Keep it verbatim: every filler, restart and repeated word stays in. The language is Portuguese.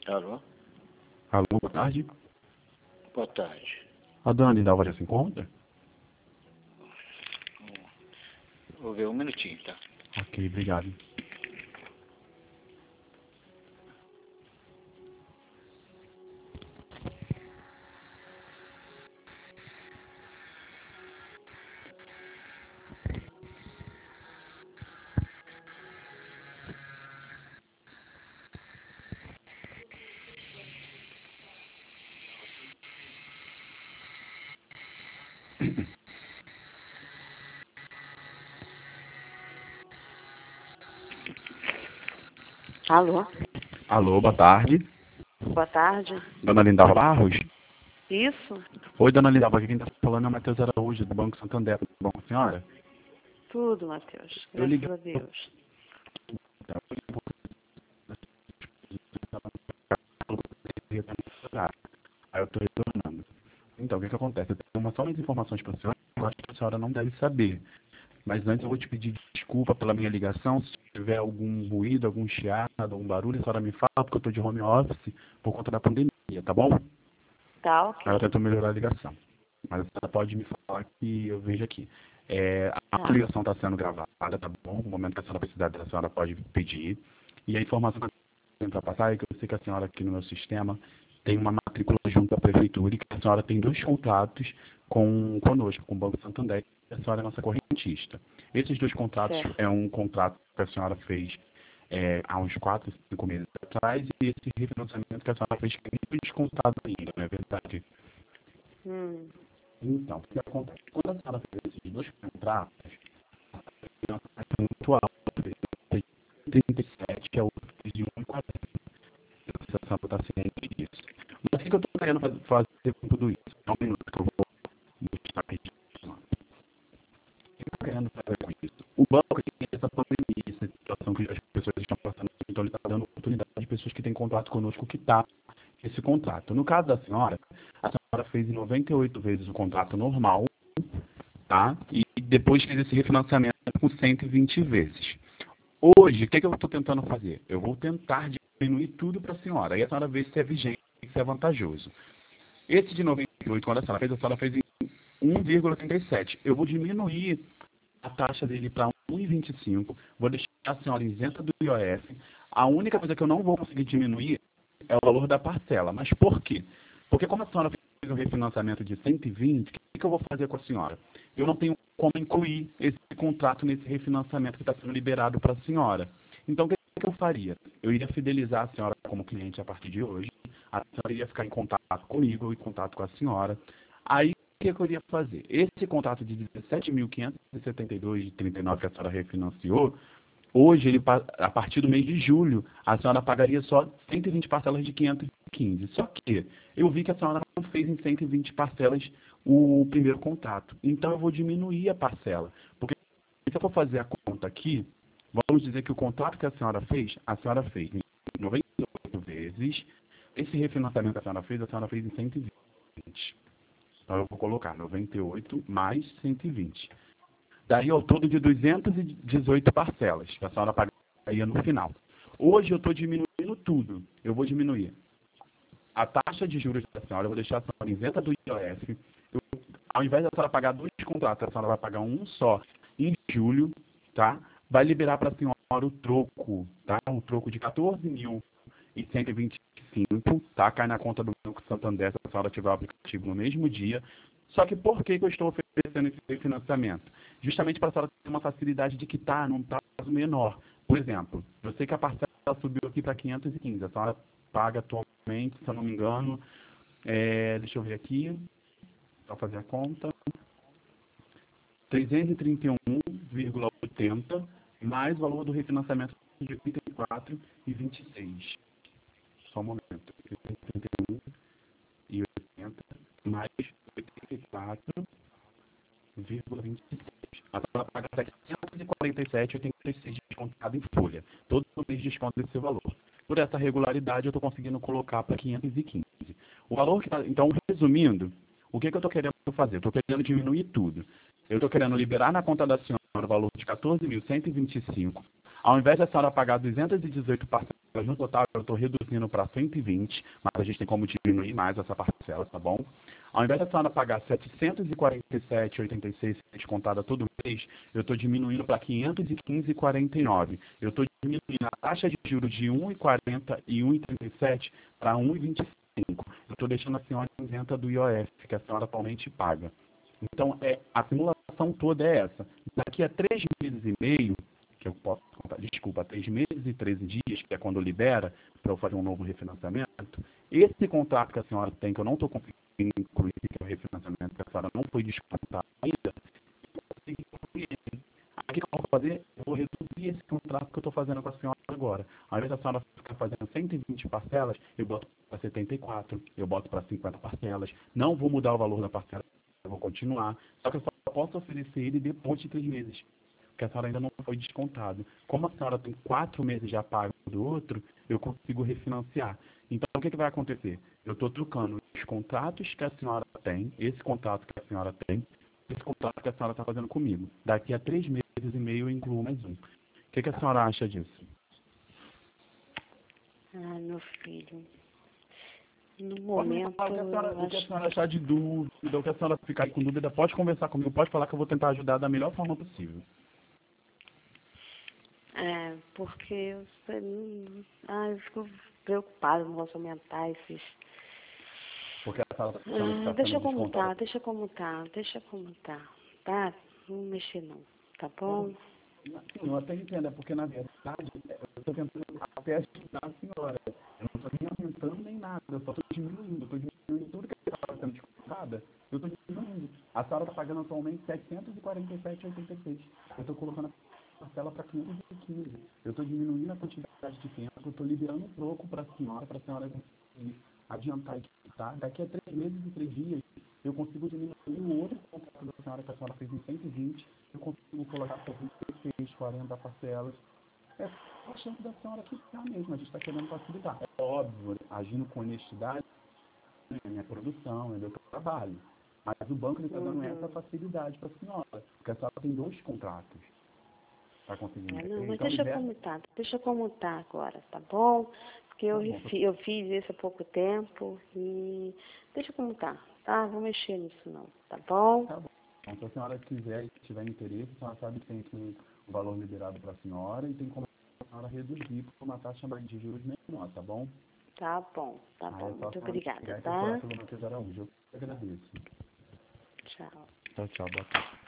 Alô? Alô, boa tarde. Boa tarde. A dona Lindalva já se encontra? Vou ver um minutinho, tá? Ok, obrigado. Alô? Alô, boa tarde. Boa tarde. Dona Lindalva Barros? Isso? Oi, dona Lindalva, aqui quem está falando é o Matheus Araújo, do Banco Santander. Tudo bom com a senhora? Tudo, Matheus. Eu Graças liguei. a Deus. Aí eu estou retornando. Então, o que que acontece? Eu tenho uma, só umas informações para a senhora que eu acho que a senhora não deve saber. Mas antes eu vou te pedir desculpa pela minha ligação. Se tiver algum ruído, algum chiado, algum barulho, a senhora me fala, porque eu estou de home office por conta da pandemia, tá bom? Tá, Aí eu ok. tento melhorar a ligação. Mas a senhora pode me falar que eu vejo aqui. É, a Tá. ligação está sendo gravada, tá bom? No momento que a senhora precisar, a senhora pode pedir. E a informação que eu tenho para passar é que eu sei que a senhora aqui no meu sistema tem uma matrícula junto à prefeitura e que a senhora tem dois contratos com conosco, com o Banco Santander, e a senhora é nossa correntista. Esses dois contratos Certo. é um contrato que a senhora fez é, há uns quatro, cinco meses atrás e esse refinanciamento que a senhora fez que nem foi descontado ainda, não é verdade? Hum. Então, o que acontece? Quando a senhora fez esses dois contratos, a senhora é muito alta, trinta e sete, que é o de um e quarenta. A sensação está ciente disso. Mas o que eu estou querendo fazer, fazer com tudo isso? É um minuto que eu vou mostrar aqui. O que eu estou querendo fazer com isso? O banco tem essa pandemia, essa situação que as pessoas estão passando, então ele está dando oportunidade de pessoas que têm contrato conosco que tá esse contrato. No caso da senhora, a senhora fez em noventa e oito vezes o contrato normal, tá? E depois fez esse refinanciamento com cento e vinte vezes. Hoje, o que, que eu estou tentando fazer? Eu vou tentar diminuir tudo para a senhora. Aí a senhora vê se é vigente, se é vantajoso. Esse de noventa e oito, quando a senhora fez, a senhora fez em um vírgula trinta e sete. Eu vou diminuir a taxa dele para um vírgula vinte e cinco. Vou deixar a senhora isenta do I O F. A única coisa que eu não vou conseguir diminuir é o valor da parcela. Mas por quê? Porque como a senhora fez um refinanciamento de cento e vinte, o que, que eu vou fazer com a senhora? Eu não tenho como incluir esse contrato nesse refinanciamento que está sendo liberado para a senhora. Então, o que, que eu faria? Eu iria fidelizar a senhora como cliente a partir de hoje. A senhora iria ficar em contato comigo, em contato com a senhora. Aí, o que, que eu iria fazer? Esse contrato de dezessete mil quinhentos e setenta e dois vírgula trinta e nove que a senhora refinanciou, hoje, ele, a partir do mês de julho, a senhora pagaria só cento e vinte parcelas de quinhentos e quinze. Só que eu vi que a senhora não fez em cento e vinte parcelas o primeiro contrato. Então, eu vou diminuir a parcela. Porque se eu for fazer a conta aqui, vamos dizer que o contrato que a senhora fez, a senhora fez em noventa e oito vezes. Esse refinanciamento que a senhora fez, a senhora fez em cento e vinte. Então, eu vou colocar noventa e oito mais cento e vinte. Daí ao todo de duzentas e dezoito parcelas, que a senhora pagaria no final. Hoje eu estou diminuindo tudo. Eu vou diminuir a taxa de juros da senhora, eu vou deixar a senhora isenta do I O F. Eu, ao invés da senhora pagar dois contratos, a senhora vai pagar um só em julho, tá? Vai liberar para a senhora o troco, tá? Um troco de quatorze mil e cento e vinte e cinco, tá? Cai na conta do Banco Santander se a senhora tiver o aplicativo no mesmo dia. Só que por que, que eu estou oferecendo esse financiamento? Justamente para a senhora ter uma facilidade de quitar num prazo menor. Por exemplo, eu sei que a parcela subiu aqui para quinhentos e quinze. A senhora paga atualmente, se eu não me engano, é, deixa eu ver aqui, para fazer a conta, trezentos e trinta e um vírgula oitenta mais o valor do refinanciamento de oitenta e quatro vírgula vinte e seis. Só um momento. trezentos e trinta e um vírgula oitenta mais oitenta e quatro vírgula vinte e seis. A senhora paga setecentos e quarenta e sete vírgula oitenta e seis descontado em folha. Todo mês desconta esse valor. Por essa regularidade, eu estou conseguindo colocar para quinhentos e quinze. O valor que tá, então, resumindo, o que, que eu estou querendo fazer? Eu estou querendo diminuir tudo. Eu estou querendo liberar na conta da senhora o valor de quatorze mil cento e vinte e cinco. Ao invés da senhora pagar duzentas e dezoito parcelas no total eu estou reduzindo para cento e vinte, mas a gente tem como diminuir mais essa parcela, tá bom? Ao invés da senhora pagar setecentos e quarenta e sete reais e oitenta e seis centavos descontada todo mês, eu estou diminuindo para quinhentos e quinze reais e quarenta e nove centavos. Eu estou diminuindo a taxa de juros de um real e quarenta centavos e um real e trinta e sete centavos para um real e vinte e cinco centavos. Eu estou deixando a senhora isenta do I O F, que a senhora atualmente paga. Então, é, a simulação toda é essa. Daqui a três meses e meio, que eu posso contar, desculpa, três meses e treze dias, que é quando libera, para eu fazer um novo refinanciamento, esse contrato que a senhora tem, que eu não estou conseguindo incluir, que é o refinanciamento, que a senhora não foi descontada ainda, eu consigo incluir ele. Aí o que eu vou fazer? Eu vou reduzir esse contrato que eu estou fazendo com a senhora agora. Ao invés da senhora ficar fazendo cento e vinte parcelas, eu boto para setenta e quatro, eu boto para cinquenta parcelas. Não vou mudar o valor da parcela, eu vou continuar. Só que eu só posso oferecer ele depois de três meses, porque a senhora ainda não foi descontado. Como a senhora tem quatro meses já pago do outro, eu consigo refinanciar. Então, o que, que vai acontecer? Eu estou trocando os contratos que a senhora tem, esse contrato que a senhora tem, esse contrato que a senhora está fazendo comigo. Daqui a três meses e meio eu incluo mais um. O que, que a senhora acha disso? Ah, meu filho. No Pode me momento, falar o que a senhora, eu o que a acho... senhora achar de dúvida, o que a senhora ficar com dúvida, pode conversar comigo, pode falar que eu vou tentar ajudar da melhor forma possível. É, porque eu, sei, não- ah, eu fico preocupada no posso aumentar esses... Porque a senhora está achando que Ah, está deixa sendo como tá, descontada. deixa como tá, deixa como tá, tá? Não vou mexer não, tá bom? Sim, eu até entendo, é porque na verdade eu estou tentando até ajudar a senhora. Eu não estou nem aumentando nem nada, eu só estou diminuindo, eu estou diminuindo tudo que a senhora está sendo descontada, eu estou diminuindo. A senhora está pagando atualmente setecentos e quarenta e sete reais e oitenta e seis centavos. Eu estou colocando a parcela para quinhentos e quinze. Eu estou diminuindo a quantidade de tempo, eu estou liberando um troco para a senhora, para a senhora conseguir adiantar e quitar. Daqui a três meses e três dias, eu consigo diminuir o outro contrato da senhora que a senhora fez em cento e vinte, eu consigo colocar para trinta e seis, quarenta parcelas. É só a chance da senhora quitar mesmo, a gente está querendo facilitar. É óbvio, agindo com honestidade, é minha produção, é meu trabalho. Mas o banco está dando essa Uhum. facilidade para a senhora, porque a senhora tem dois contratos. Está conseguindo É, não, entender? mas Então, deixa libera. como tá, deixa como tá agora, tá bom? Porque eu, Tá bom, refi- eu fiz isso há pouco tempo e deixa como tá, tá? Vou mexer nisso não, tá bom? tá bom. Então, se a senhora quiser e tiver interesse, a senhora sabe que tem aqui o valor liberado para a senhora e tem como a senhora reduzir por uma taxa mais de juros menor, tá bom? Tá bom, tá Aí bom. é só a Muito senhora obrigada, ligar e procurar tá? pelo Matheus Araújo. Eu que agradeço. Tchau. Tchau, tchau. Boa tarde.